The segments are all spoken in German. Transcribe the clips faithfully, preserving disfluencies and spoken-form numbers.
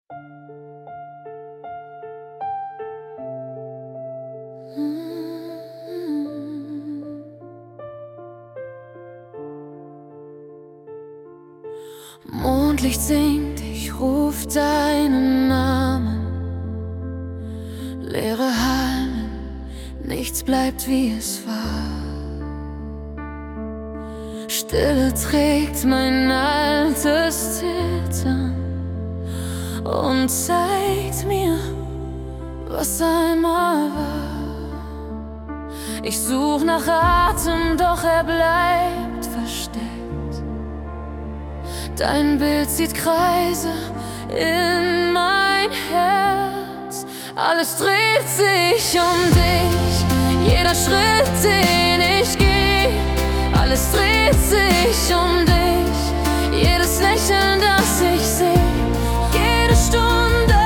Mondlicht singt, ich ruf deinen Namen. Leere Hallen, nichts bleibt wie es war. Stille trägt mein altes Zittern und zeigt mir, was einmal war. Ich such nach Atem, doch er bleibt versteckt. Dein Bild zieht Kreise in mein Herz. Alles dreht sich um dich, jeder Schritt, den ich geh. Alles dreht sich um dich, jedes Lächeln, das ich seh. Jede Stunde,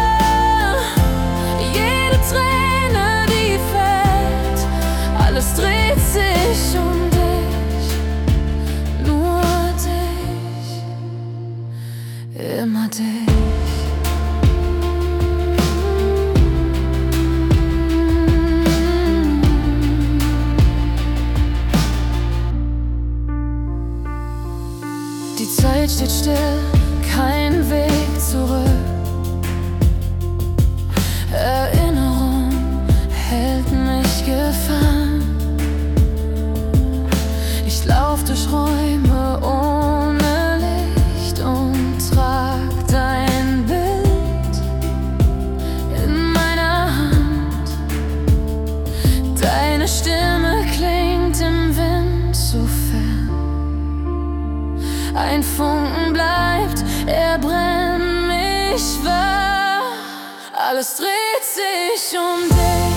jede Träne, die fällt. Alles dreht sich um dich, nur dich, immer dich. Die Zeit steht still, kein Weg zurück. Erinnerung hält mich gefangen. Ich lauf durch Räume ohne Licht und trag dein Bild in meiner Hand. Deine Stimme klingt im Wind so fern. Ein Funken bleibt, er brennt mich wahr. Alles dreht sich um dich.